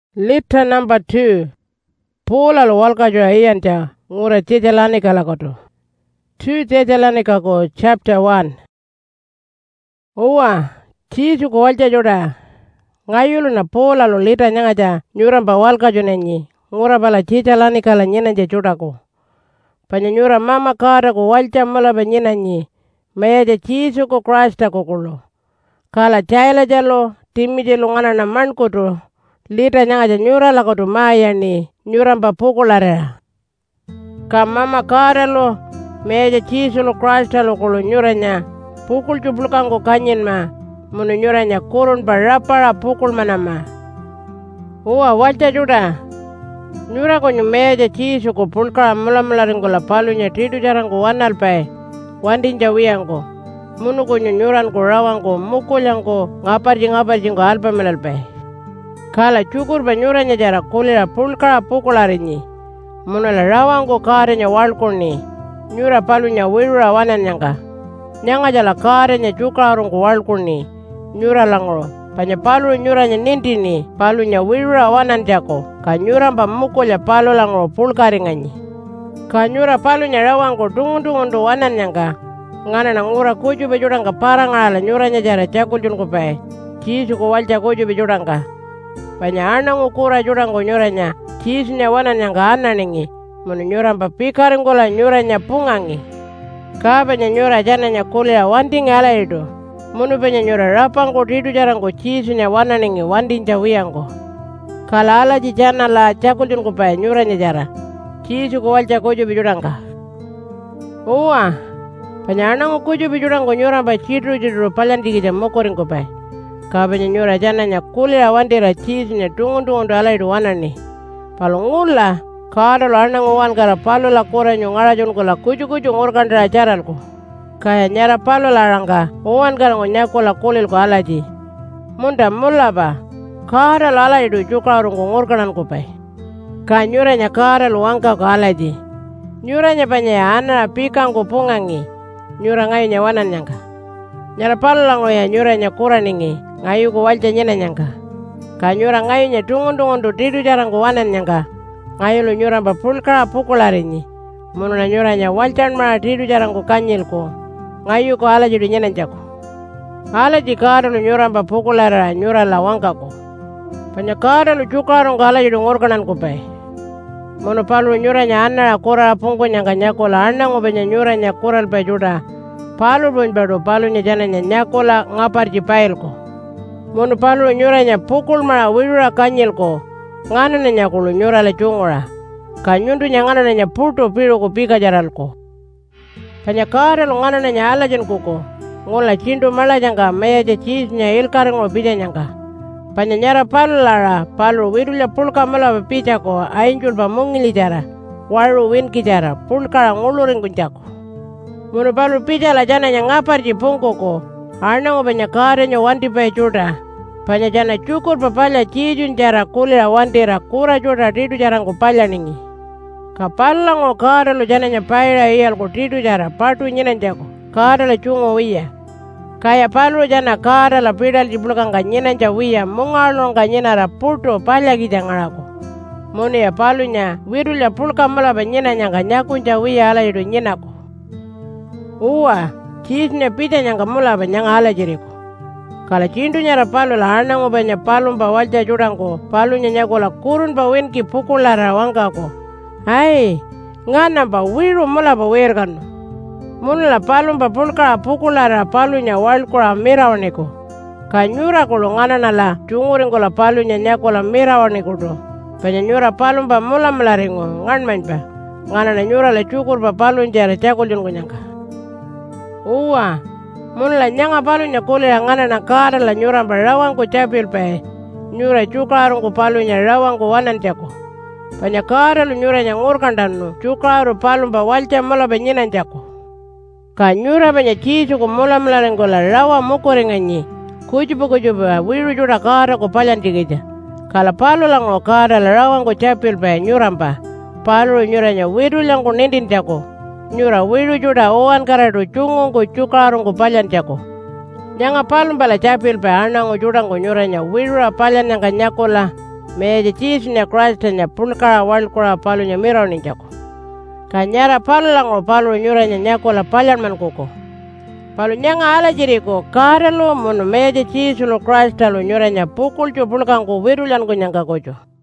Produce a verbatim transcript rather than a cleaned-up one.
Litter number two. Pula lo walka jo iyanta ngura Thessalonica lakoto. two Thessalonica ko chapter one. Uwa chisu ko walcha joda. Ngayulu na Pula lo lita nyangaja nyuramba walka jo nenyi. Ngura bala Thessalonica la nyina je joda ko. Panya nyura mama kara ko walcha mala ba nyina nyi. Maya je chisu ko Christa ko kulo. Kala chaila jalo timmi je lo ngana na man koto. Lita nyangaja nyura lakoto maya ni. Nyuramba pukulare. Ka mama kara lo meja chisu lo Christa lo kulo nyuranya. Pukul jublukan ko kanyin ma. Munu nyuranya kurun barapara pukul manama. Uwa walcha juda. Nyura ko meja chisu ko pulkara mula mula ringo la palunya tidu jarang ko wanal pae. Wandin jawiyang ko. Munu ko nyuran ko rawang ko mukulang ko ngaparji ngaparji ko alpa melal pae. Kala cukur banyuranya jara kulira pulkara pukularinyi. Munu la rawang ko karenya walkurni. Nyura palunya wirura wanan nyangka. Nyanga jala karenya cukarung ko walkurni. Nyura langro. Panya palu nyuranya nintini. Palunya wirura wanan jako. Ka nyura mpa mukulya palu langro pulkaringanyi. Ka nyura palunya rawang ko dungun-dungun do wanan nyangka. Ngana na ngura kuju bejurang ka parang ala nyuranya jara cakul jun ko pae. Chisu ko walca kuju bejurang ka. Panya anang ukura jurang ko nyuranya. Chisnya wanan yang ka ananingi. Munu nyurang pa pikaring ko la nyuranya pungangi. Ka panya nyura jananya kulia wanding ala itu. Munu panya nyura rapang ko tidu jarang ko chisnya wananingi wanding jawiyang ko. Kala ala jijana la cakul jun ko pae nyuranya jara. Chisu ko walca kuju bejurang ka. Uwa. Panya anang kuju bejurang ko nyurang pa chidru jidru palan digi jam mokoring ko pae. Kabanya nyura jananya kulia wandira chisnya tungun-tungun do ala itu wanani. Palu ngula kada lo anang uwan kara palu la kura nyungara jon ko la kuju-kuju ngurkan dara jaral ko. Kaya nyara palu la rangka uwan kara ngonyako la kulil ko alaji. Munda mula ba kada lo ala itu cukarung ko ngurkanan ko pai. Ka nyuranya kada lo wangka ko alaji. Nyuranya panya ana pikang ko pungangi. Nyura ngayu nyawanan nyangka. Nyara palu la ngoya nyuranya kuraningi. Ngayu ko walca nyena nyangka. Ka nyura ngayu nya tungun-tungun do tidu jarang ko wanan nyangka. Ngayu lo nyura mba pulkara pukularinyi. Munu na nyura nya walcan mara tidu jarang ko kanyil ko. Ngayu ko alaji do nyena jako. Alaji kada lo nyura mba pukulara nyura la wangka ko. Panya kada lo cukarong ko alaji do ngurkanan ko pai. Munu palu nyura nya anna kura pungko nyangka nyako la anna ngobenya nyura nya kural pai juda. Palu bun bado palu nya jana nya nyako la ngapar jipail ko. Munu palu nyuranya pukul mara wirura kanyil ko. Ngana na nyakulu nyura le chungura. Kanyundu nyangana na nya puto piro ko pika jaral ko. Panya kare lo ngana na nya alajan kuko. Ngola cindu mala jangka maya je cheese nya ilkar ngo bija nyangka. Panya nyara palu lara palu wirula pulka mala picha ko ainjul ba mungili jara. Waru win ki jara pulka nguluring kunjako. Munu palu picha la jana nya ngapar ji pungko ko. Arna ngo panya kare nya wanti pai juda. Panya jana cukur papala cijun jara kulira wandira kura juda tidu jarang ko pala ningi. Kapala ngo kare lo jana nya paira iyal ko tidu jara patu nyinan jako. Kare la chungo wiya. Kaya palu jana kare la pidal jiblukan ka nyinan ja wiya mungalo ka nyinara puto pala ki jangarako. Muni ya palu nya wirul ya pulka mala ba nyinan nya ka nyakun ja wiya ala itu nyinako. Uwa. Chisnya pita nyangka mula ba nyanga ala jiriko. Kala cindu nyara palu la anang ubanya palu mba walja jurangko. Palu nyanyako la kurun ba wenki pukulara wangka ko. Hai, ngana ba wiru mula ba werkan. Muna la palu mba pulkara pukulara palu nya walkura mirawaniko. Kanyura ko lo ngana na la chungurin ko la palu nyanyako la mirawaniko do. Panya nyura palu mba mula mula ringo. Ngan main ba. Ngana na nyura la cukur ba palu njara cakul jun ko nyangka. Uwa, mun la nyanga palu nya kule ngana na kara la nyura mba rawang ko capil pae. Nyura cukarung ko palu nya rawang ko wanan jako. Panya kara lu nyura nya ngurkan danu. Cukaru palu mba walca mala benyinan jako. Ka nyura banya chisu ko mula mala rengo la rawa mukoringanyi. Kujubu kujubu wiru jura kara ko palan tigija. Kala palu lang o kara la rawang ko capil pae nyura mba. Palu nyura nya wiru lang ko nindin jako. Nyura wiru juda oan karadu cungung ko cukarung ko palan jako. Nyanga palum bala capil pa anang o judang ko nyura nya wiru a palan yang kanyakola meja Jesunya Kristanya pulkara walkura palunya mirawni jako. Kanyara palulango palu nyuranya nyakola palyan kuko. Palu nyanga ala jiriko karelo mono meja Jesu no Krista lo nyuranya pukul jo pulkango wirulan ko nyangka kojo.